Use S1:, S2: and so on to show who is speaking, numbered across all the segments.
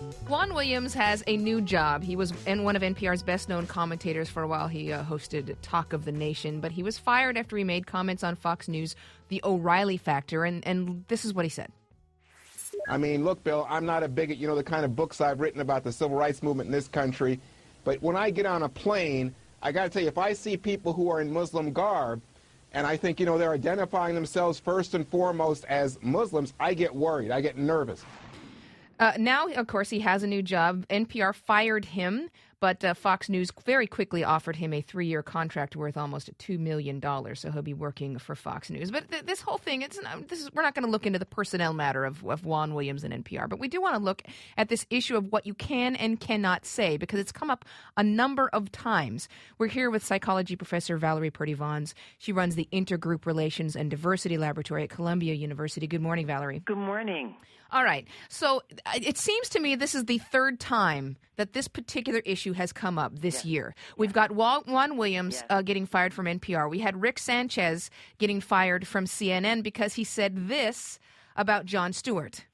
S1: Juan Williams has a new job. He was one of NPR's best-known commentators for a while. He hosted Talk of the Nation, but he was fired after he made comments on Fox News, The O'Reilly Factor, and this is what he said.
S2: I mean, look, Bill, I'm not a bigot. You know the kind of books I've written about the civil rights movement in this country. But when I get on a plane, I got to tell you, if I see people who are in Muslim garb, and I think, they're identifying themselves first and foremost as Muslims, I get worried. I get nervous.
S1: Now, of course, he has a new job. NPR fired him, but Fox News very quickly offered him a 3-year contract worth almost $2 million. So he'll be working for Fox News. But this whole thing, we're not going to look into the personnel matter of Juan Williams and NPR. But we do want to look at this issue of what you can and cannot say, because it's come up a number of times. We're here with psychology professor Valerie Purdy-Vons. She runs the Intergroup Relations and Diversity Laboratory at Columbia University. Good morning, Valerie.
S3: Good morning.
S1: All right. So it seems to me this is the third time that this particular issue has come up this year. We've got Juan Williams getting fired from NPR. We had Rick Sanchez getting fired from CNN because he said this about Jon Stewart.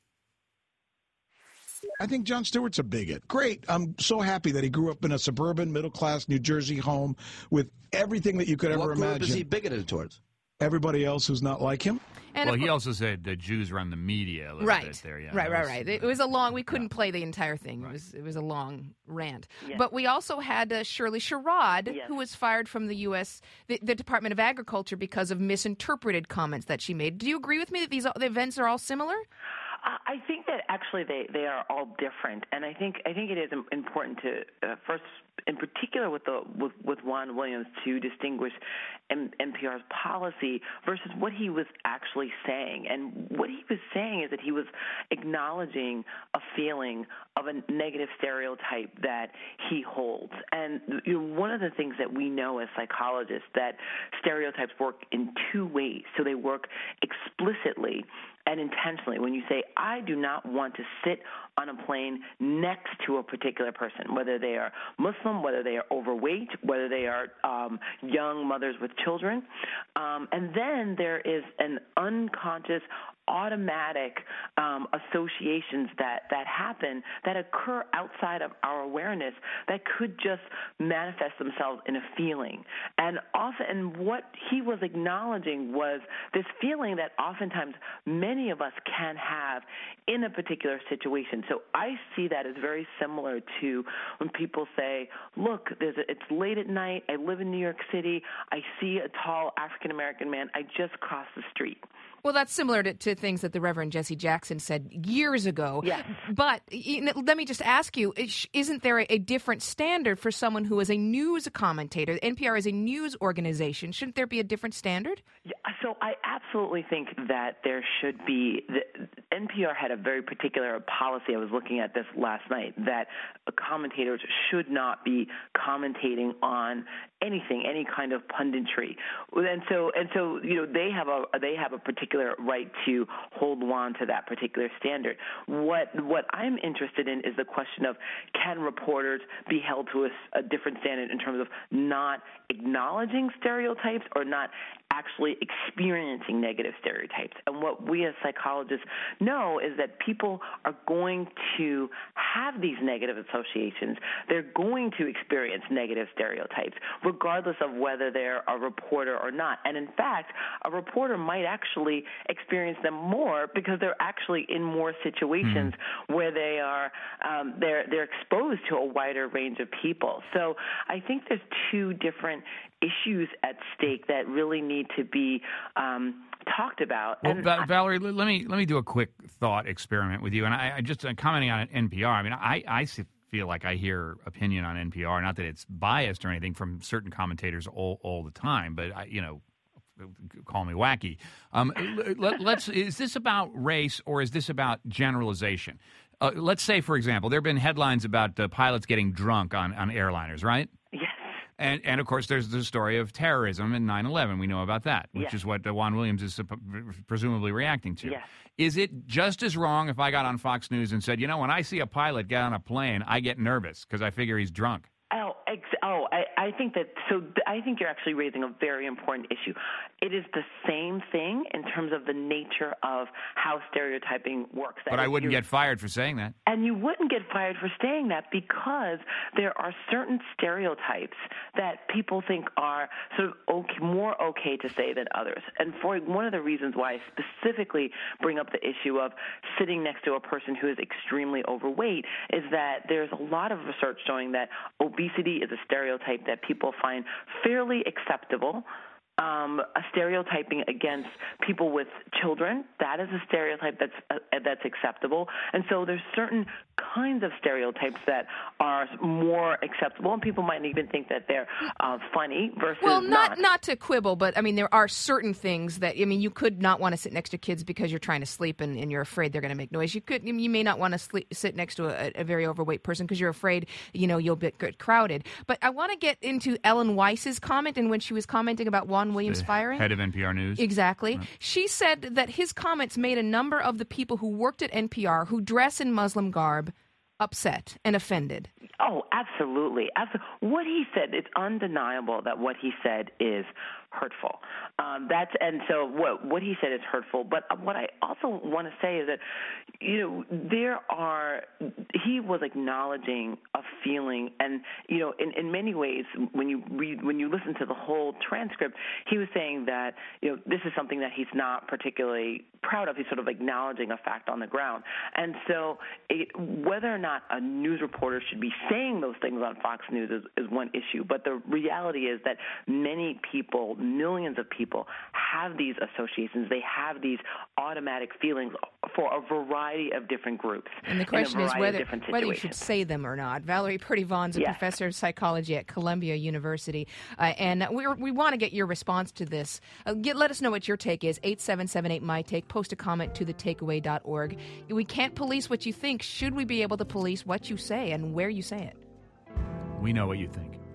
S4: I think Jon Stewart's a bigot. Great. I'm so happy that he grew up in a suburban, middle-class New Jersey home with everything that you could ever imagine.
S5: What group is he bigoted towards?
S4: Everybody else who's not like him.
S1: And
S6: he also said the Jews run the media a little bit there. Yeah,
S1: Right. It was a long, we couldn't play the entire thing. Right. It was a long rant. Yes. But we also had Shirley Sherrod, who was fired from the U.S., the Department of Agriculture because of misinterpreted comments that she made. Do you agree with me that the events are all similar?
S3: I think that actually they are all different, and I think it is important to first, in particular with Juan Williams, to distinguish NPR's policy versus what he was actually saying. And what he was saying is that he was acknowledging a feeling of a negative stereotype that he holds. And one of the things that we know as psychologists, that stereotypes work in two ways. So they work explicitly and intentionally. When you say, I do not want to sit on a plane next to a particular person, whether they are Muslim, whether they are overweight, whether they are young mothers with children. And then there is an unconscious, automatic associations that happen, that occur outside of our awareness, that could just manifest themselves in a feeling. And what he was acknowledging was this feeling that oftentimes many of us can have in a particular situation. So I see that as very similar to when people say, look, it's late at night, I live in New York City, I see a tall African-American man, I just crossed the street.
S1: Well, that's similar to things that the Reverend Jesse Jackson said years ago. Yes. But let me just ask you, isn't there a different standard for someone who is a news commentator? NPR is a news organization. Shouldn't there be a different standard?
S3: Yeah, so I absolutely think that there should be. NPR had a very particular policy. I was looking at this last night, that commentators should not be commentating on anything, any kind of punditry. And so they have a particular right to hold on to that particular standard. What I'm interested in is the question of, can reporters be held to a different standard in terms of not acknowledging stereotypes or not actually experiencing negative stereotypes. And what we as psychologists know is that people are going to have these negative associations. They're going to experience negative stereotypes, regardless of whether they're a reporter or not. And in fact, a reporter might actually experience them more because they're actually in more situations where they are they're exposed to a wider range of people. So I think there's two different issues at stake that really need to be talked about.
S6: Well, Valerie, let me do a quick thought experiment with you. And I just commenting on NPR. I mean, I feel like I hear opinion on NPR, not that it's biased or anything, from certain commentators all the time, but call me wacky. Is this about race or is this about generalization? Let's say, for example, there have been headlines about pilots getting drunk on airliners, right?
S3: Yes.
S6: And of course, there's the story of terrorism and 9/11. We know about that, which is what Juan Williams is presumably reacting to.
S3: Yes.
S6: Is it just as wrong if I got on Fox News and said, when I see a pilot get on a plane, I get nervous because I figure he's drunk?
S3: I think you're actually raising a very important issue. It is the same thing in terms of the nature of how stereotyping works.
S6: But I wouldn't get fired for saying that.
S3: And you wouldn't get fired for saying that because there are certain stereotypes that people think are sort of more okay to say than others. And for one of the reasons why I specifically bring up the issue of sitting next to a person who is extremely overweight is that there's a lot of research showing that obesity is a stereotype that people find fairly acceptable. A stereotyping against people with children, that is a stereotype that's acceptable. And so there's certain kinds of stereotypes that are more acceptable, and people might even think that they're funny versus
S1: not to quibble, but I mean there are certain things that you could not want to sit next to kids because you're trying to sleep and you're afraid they're going to make noise. You may not want to sit next to a very overweight person because you're afraid you'll get crowded. But I want to get into Ellen Weiss's comment, and when she was commenting about Juan Williams firing,
S6: head of NPR News.
S1: Exactly.
S6: Right.
S1: She said that his comments made a number of the people who worked at NPR who dress in Muslim garb upset and offended.
S3: Oh, absolutely. What he said, it's undeniable that what he said is hurtful. So what he said is hurtful. But what I also want to say is that, he was acknowledging a feeling, and in many ways, when you listen to the whole transcript, he was saying that this is something that he's not particularly proud of. He's sort of acknowledging a fact on the ground, and so whether or not a news reporter should be saying those things on Fox News is one issue. But the reality is that many people, millions of people, have these associations. They have these automatic feelings for a variety of different groups.
S1: And the question is whether you should say them or not. Valerie Purdy-Vaughan's a professor of psychology at Columbia University. And we want to get your response to this. Let us know what your take is. 877-8MY-TAKE. Post a comment to thetakeaway.org. We can't police what you think. Should we be able to police what you say and where you say it?
S6: We know what you think.